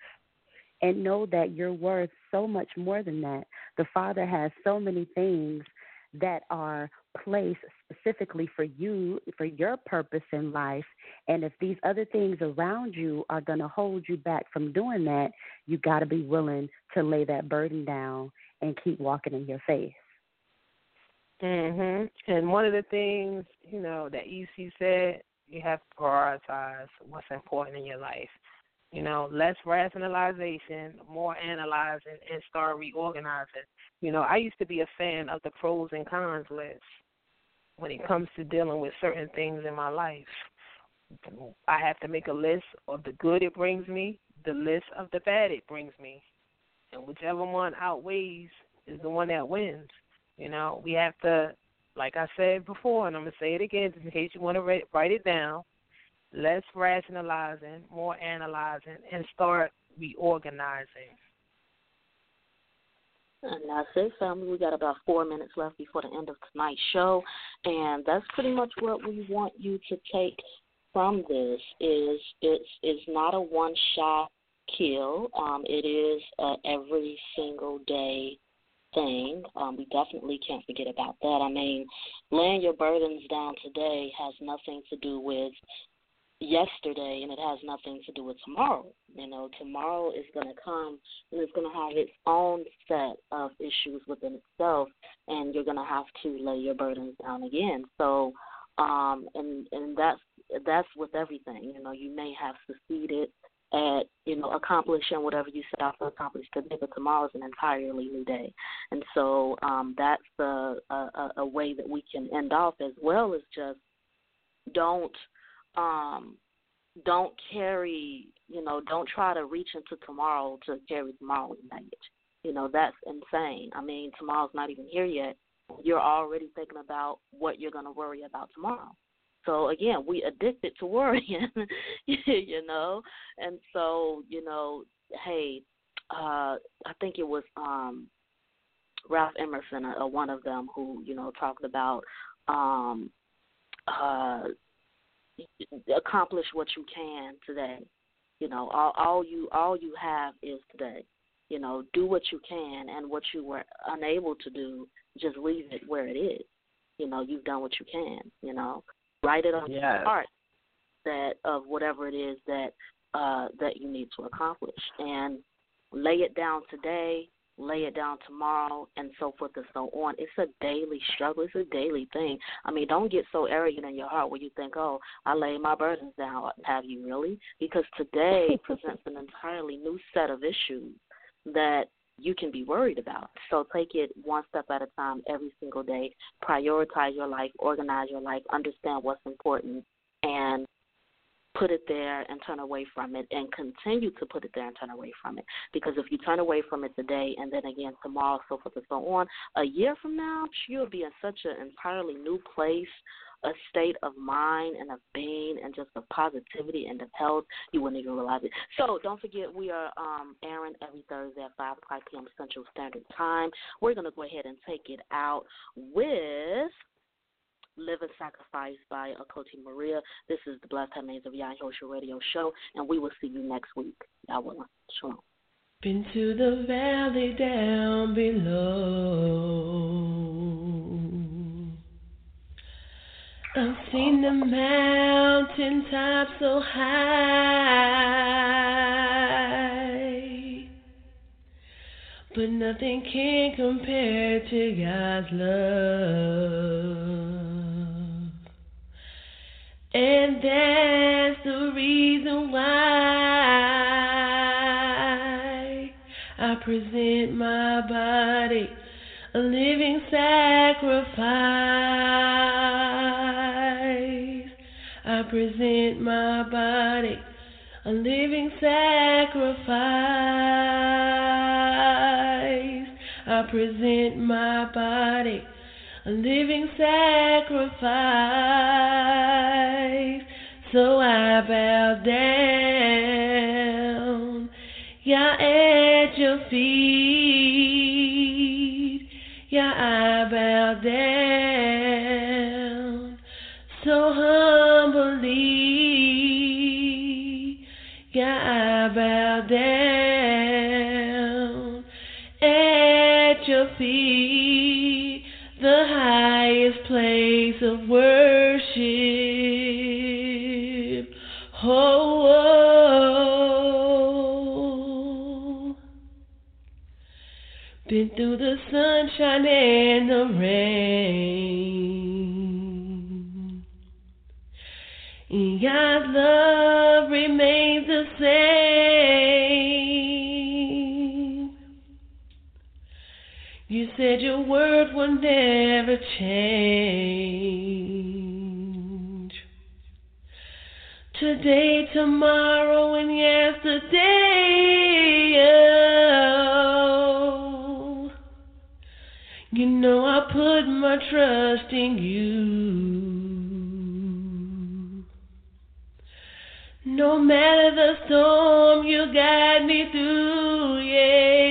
And know that you're worth so much more than that. The Father has so many things that are placed specifically for you, for your purpose in life. And if these other things around you are going to hold you back from doing that, you got to be willing to lay that burden down and keep walking in your faith. Mhm. And one of the things, you know, that E C said, you have to prioritize what's important in your life. You know, less rationalization, more analyzing, and start reorganizing. You know, I used to be a fan of the pros and cons list when it comes to dealing with certain things in my life. I have to make a list of the good it brings me, the list of the bad it brings me. And whichever one outweighs is the one that wins. You know, we have to, like I said before, and I'm going to say it again in case you want to write, write it down, less rationalizing, more analyzing, and start reorganizing. And that's it, family. We got about four minutes left before the end of tonight's show, and that's pretty much what we want you to take from this. Is it's it's not a one-shot kill. Um, it is a every single day thing. Um, we definitely can't forget about that. I mean, laying your burdens down today has nothing to do with yesterday, and it has nothing to do with tomorrow. You know, tomorrow is going to come, and it's going to have its own set of issues within itself, and you're going to have to lay your burdens down again. So, um, and and that's that's with everything. You know, you may have succeeded at, you know, accomplishing whatever you set out to accomplish today, but tomorrow is an entirely new day. And so um, that's a, a, a way that we can end off, as well as just don't, um, don't carry, you know, don't try to reach into tomorrow to carry tomorrow's baggage. You know, that's insane. I mean, tomorrow's not even here yet. You're already thinking about what you're going to worry about tomorrow. So, again, we addicted to worrying, you know. And so, you know, hey, uh, I think it was um, Ralph Emerson, uh, one of them, who, you know, talked about um, uh, accomplish what you can today. You know, all, all you all you have is today. You know, do what you can, and what you were unable to do, just leave it where it is. You know, you've done what you can. You know, write it on yes. your heart that of whatever it is that uh, that you need to accomplish, and lay it down today, lay it down tomorrow, and so forth and so on. It's a daily struggle. It's a daily thing. I mean, don't get so arrogant in your heart where you think, oh, I lay my burdens down. Have you really? Because today presents an entirely new set of issues that you can be worried about. So take it one step at a time every single day. Prioritize your life, organize your life, understand what's important, and put it there and turn away from it, and continue to put it there and turn away from it. Because if you turn away from it today and then again tomorrow, so forth and so on, a year from now, you'll be in such an entirely new place, a state of mind and of being and just of positivity and of health, you wouldn't even realize it. So don't forget, we are um, airing every Thursday at five o'clock p.m. Central Standard Time. We're going to go ahead and take it out with Live and Sacrifice by Akoti Maria. This is the Blessed Handmaids of Yah Yahushua Radio Show, and we will see you next week. Yahweh. Shalom. Been to the valley down below. I've seen the mountain top so high, but nothing can compare to God's love. And that's the reason why I present my body a living sacrifice. I present my body a living sacrifice. I present my body a living sacrifice. So I bow down, Yah, at your feet. Yah, I bow down so humbly. Yah, I bow down at your feet, the highest place of worship. Oh, oh. Been through the sunshine and the rain, and God's love remains the same. You said your word will never change. Today, tomorrow, and yesterday, oh, you know I put my trust in you. No matter the storm, you guide me through, yeah,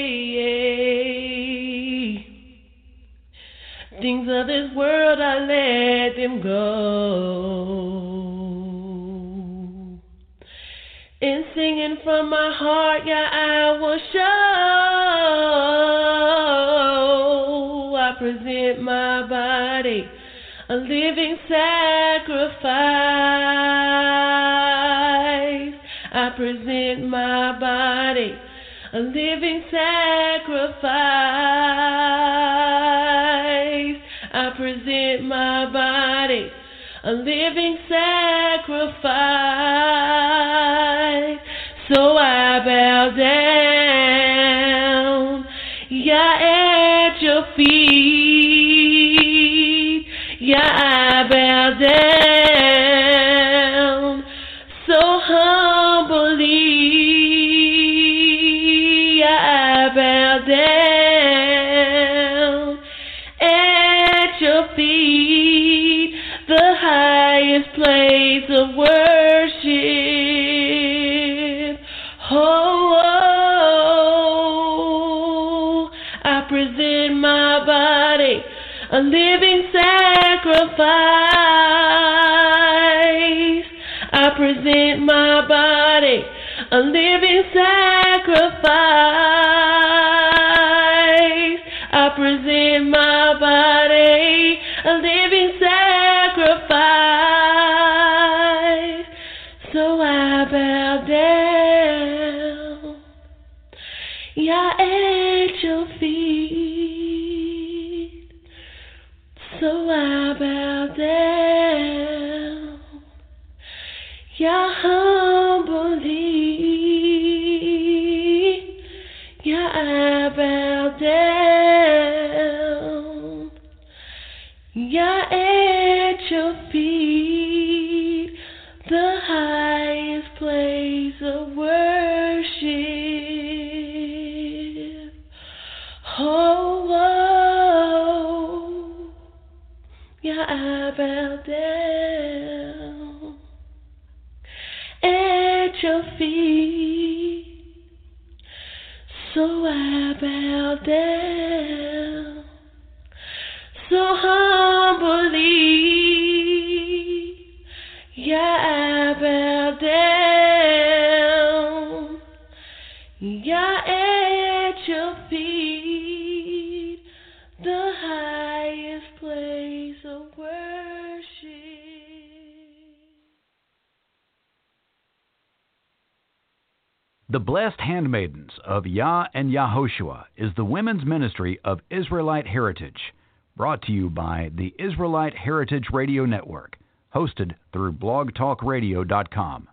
yeah. Things of this world, I let them go. And singing from my heart, yeah, I will show. I present my body a living sacrifice. I present my body a living sacrifice. I present my body a living sacrifice. So I bow down, Yah, at your feet. Yah, I bow down so humbly. highest place of worship. Oh, oh, I present my body a living sacrifice. I present my body a living sacrifice. I present my body a living sacrifice. So I bow down, yeah, at your feet. So I bow down, yeah, humbly. Yeah, I bow down, yeah, at your feet, the highest place of worship. Oh, oh, yeah, I bow down at your feet. So I bow down, so humbly. Yeah, I bow down, yeah, at your feet, the highest place of worship. The Blessed Handmaidens of Yah and Yahoshua is the women's ministry of Israelite Heritage, brought to you by the Israelite Heritage Radio Network, hosted through blog talk radio dot com.